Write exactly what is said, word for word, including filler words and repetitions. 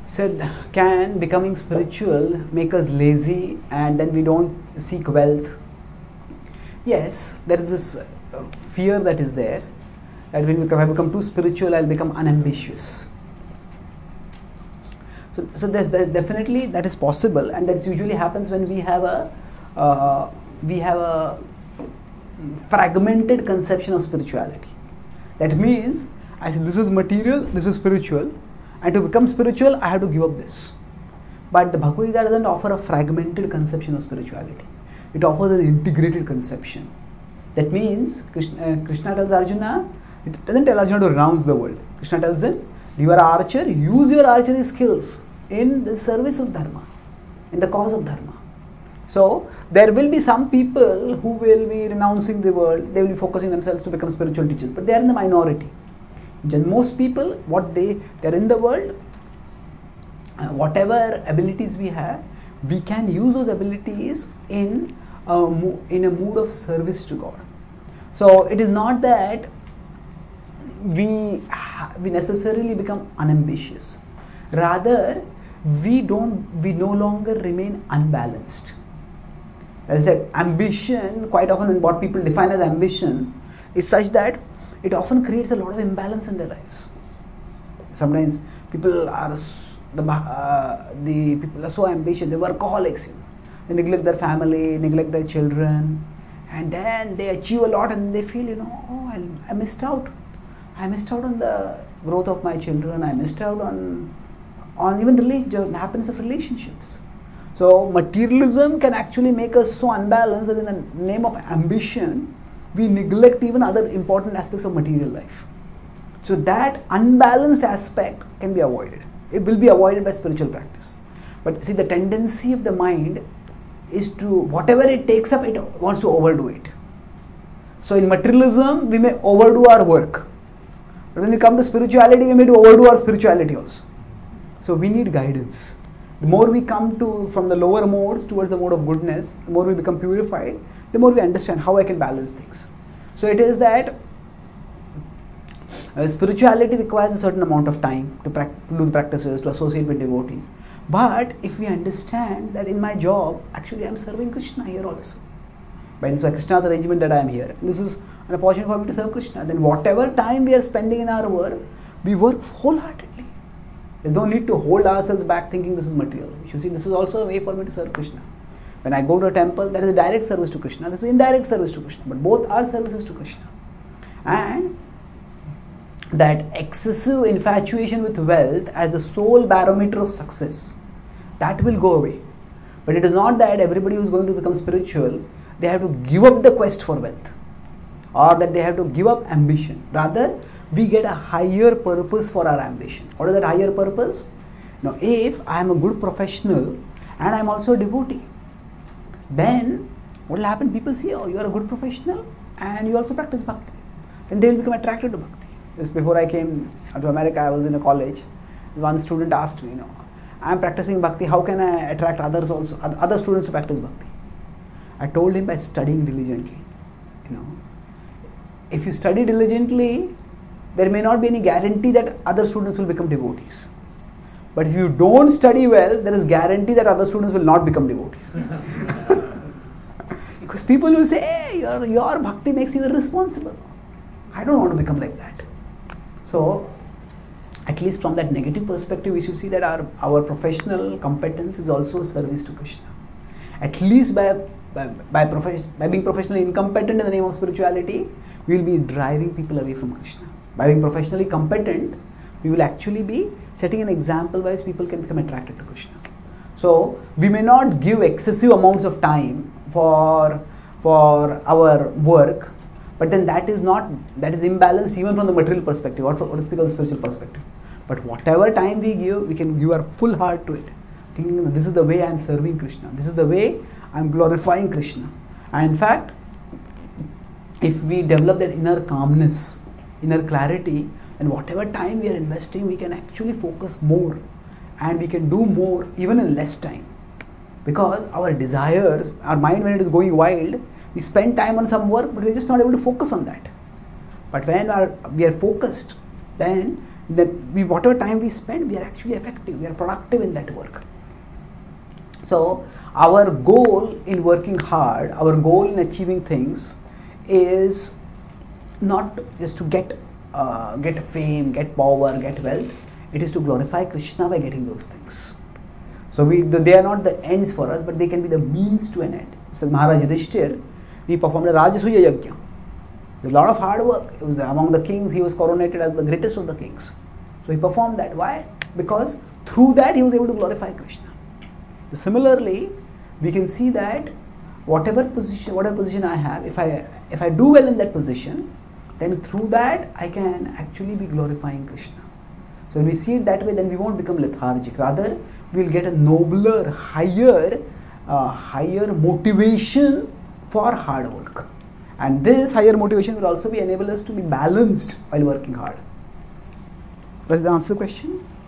said, can becoming spiritual make us lazy and then we don't seek wealth? Yes, there is this uh, fear that is there, that when I become too spiritual, I'll become unambitious. So, so there's, there's definitely that is possible, and that usually happens when we have a uh, we have a fragmented conception of spirituality. That means I say this is material, this is spiritual, and to become spiritual, I have to give up this. But the Bhagavad Gita doesn't offer a fragmented conception of spirituality. It offers an integrated conception. That means Krishna, uh, Krishna tells Arjuna, it doesn't tell Arjuna to renounce the world. Krishna tells him, you are an archer, use your archery skills in the service of Dharma, in the cause of Dharma. So, there will be some people who will be renouncing the world, they will be focusing themselves to become spiritual teachers, but they are in the minority. Most people, what they, they are in the world, uh, whatever abilities we have, we can use those abilities in a, in a mood of service to God. So, it is not that we, we necessarily become unambitious. Rather, we don't, we no longer remain unbalanced. As I said, ambition, quite often what people define as ambition, is such that it often creates a lot of imbalance in their lives. Sometimes people are, the, uh, the people are so ambitious, they're workaholics, you know. They neglect their family, neglect their children, and then they achieve a lot and they feel, you know, oh, I, I missed out. I missed out on the growth of my children, I missed out on, on even religion, the happiness of relationships. So materialism can actually make us so unbalanced that in the name of ambition, we neglect even other important aspects of material life. So that unbalanced aspect can be avoided. It will be avoided by spiritual practice. But see, the tendency of the mind is to, whatever it takes up, it wants to overdo it. So in materialism, we may overdo our work. But when we come to spirituality, we may do overdo our spirituality also. So we need guidance. The more we come to from the lower modes towards the mode of goodness, the more we become purified, the more we understand how I can balance things. So it is that uh, spirituality requires a certain amount of time to, to do the practices, to associate with devotees. But if we understand that in my job, actually I am serving Krishna here also. By this by Krishna's arrangement that I am here. This is an opportunity for me to serve Krishna. Then whatever time we are spending in our work, we work wholeheartedly. There's no need to hold ourselves back thinking this is material. You should see this is also a way for me to serve Krishna. When I go to a temple, that is a direct service to Krishna. This is indirect service to Krishna. But both are services to Krishna. And that excessive infatuation with wealth as the sole barometer of success, that will go away. But it is not that everybody who is going to become spiritual, they have to give up the quest for wealth. Or that they have to give up ambition. Rather, we get a higher purpose for our ambition. What is that higher purpose? Now, if I am a good professional and I am also a devotee, then what will happen? People see, oh, you are a good professional and you also practice bhakti. Then they will become attracted to bhakti. Just before I came to America, I was in a college. One student asked me, you know, I am practicing bhakti, how can I attract others also, other students to practice bhakti? I told him by studying diligently. You know, if you study diligently, there may not be any guarantee that other students will become devotees. But if you don't study well, there is guarantee that other students will not become devotees. Because people will say, hey, your, your bhakti makes you irresponsible. I don't want to become like that. So, at least from that negative perspective, we should see that our, our professional competence is also a service to Krishna. At least by, by, by, prof- by being professionally incompetent in the name of spirituality, we will be driving people away from Krishna. By being professionally competent, we will actually be setting an example by which people can become attracted to Krishna. So, we may not give excessive amounts of time for, for our work, but then that is not, that is imbalanced even from the material perspective, what, what is because of the spiritual perspective. But whatever time we give, we can give our full heart to it. Thinking this is the way I am serving Krishna, this is the way I am glorifying Krishna. And in fact, if we develop that inner calmness, inner clarity, and whatever time we are investing, we can actually focus more and we can do more even in less time. Because our desires, our mind when it is going wild, we spend time on some work but we are just not able to focus on that. But when our, we are focused, then that we, whatever time we spend, we are actually effective, we are productive in that work. So our goal in working hard, our goal in achieving things is not just to get uh, get fame, get power, get wealth. It is to glorify Krishna by getting those things. So we, they are not the ends for us, but they can be the means to an end. It says Maharaj Yudhishthir, he performed a Rajasuya Yajna. With a lot of hard work. It was among the kings, he was coronated as the greatest of the kings. So he performed that. Why? Because through that he was able to glorify Krishna. So similarly, we can see that whatever position, whatever position I have, if I if I do well in that position, then through that I can actually be glorifying Krishna. So when we see it that way, then we won't become lethargic. Rather, we will get a nobler, higher, uh, higher motivation for hard work. And this higher motivation will also be enable us to be balanced while working hard. Does that answer the question?